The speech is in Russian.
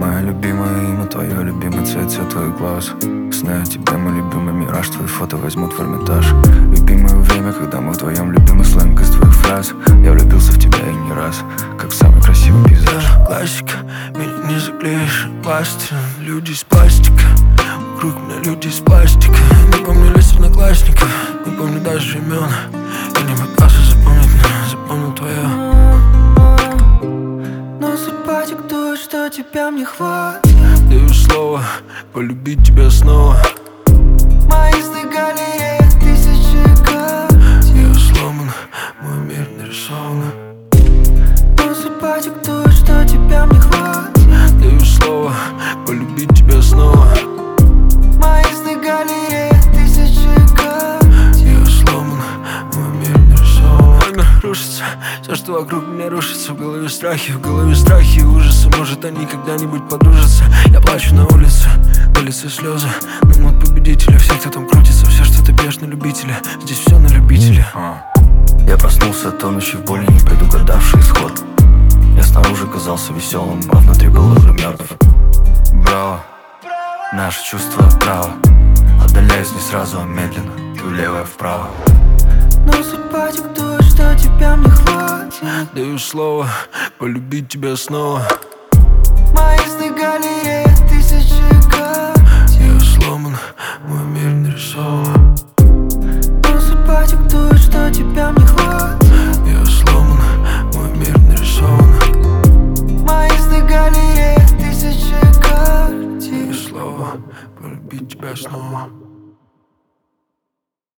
Моя любимая имя, твое любимый цвет твоих глаз. Сны о тебе, мой любимый мираж, твои фото возьмут в Эрмитаж. Любимое время, когда мы вдвоем, любимый сленг из твоих фраз. Я влюбился в тебя и не раз, как в самый красивый пейзаж. Классика, меня не заклеишь пластырем. Люди из пластика, вокруг меня люди из пластика. Не помню лиц одноклассников, не помню даже имен. Я не пытался запомнить, но запомнил твое. Но судьба диктует, что тебя мне хватит. Даю слово полюбить тебя снова. Мои сны галерея тысячи карт. Я сломан, мой мир нарисован. Но судьба диктует, что тебя мне хватит. Даю слово полюбить тебя снова. Мои сны галерея тысячи карт. Я сломан, мой мир нарисован. Война рушится, все, что вокруг меня рушится. В голове страхи и ужасы. Может, они когда-нибудь подружатся. Я плачу на улице, на лице слезы. Но мод победителя, все, кто там крутится. Все, что ты бьешь на любителя, здесь все на любителя. Я проснулся от тонущей в боли, не предугадавший исход. Я снаружи казался веселым, а внутри был уже мертв. Браво, наше чувство право. Отдаляюсь не сразу, а медленно. Ты влево, я вправо. Но судьба диктует, что тебя мне хватит. Даю слово полюбить тебя снова. Мои сны галерея тысячи карт. Я сломан, мой мир нарисован. Но судьба диктует, что тебя мне хватит. Я сломан, мой мир нарисован. Мои сны галерея тысячи карт. Даю слово полюбить тебя снова.